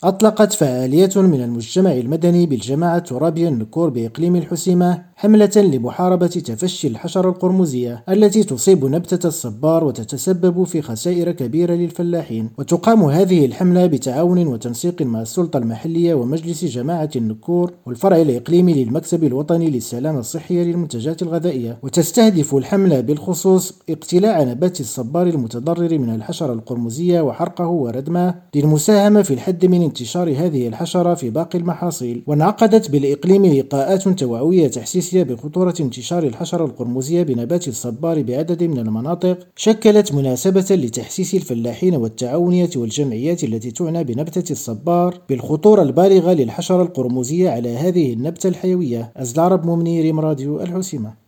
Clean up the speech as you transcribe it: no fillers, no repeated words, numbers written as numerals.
أطلقت فعالية من المجتمع المدني بالجماعة الترابية النكور بإقليم الحسيمة حملة لمحاربة تفشي الحشرة القرمزية التي تصيب نبتة الصبار وتتسبب في خسائر كبيرة للفلاحين. وتقام هذه الحملة بتعاون وتنسيق مع السلطة المحلية ومجلس جماعة النكور والفرع الإقليمي للمكتب الوطني للسلامة الصحية للمنتجات الغذائية. وتستهدف الحملة بالخصوص اقتلاع نبات الصبار المتضرر من الحشرة القرمزية وحرقه وردمه للمساهمة في الحد من انتشار هذه الحشرة في باقي المحاصيل. وانعقدت بالإقليم لقاءات توعوية تحسيسية بخطورة انتشار الحشرة القرمزية بنبات الصبار بعدد من المناطق، شكلت مناسبة لتحسيس الفلاحين والتعاونية والجمعيات التي تعنى بنبتة الصبار بالخطورة البالغة للحشرة القرمزية على هذه النبتة الحيوية. أزلعرب مؤمني، ريم راديو الحسيمة.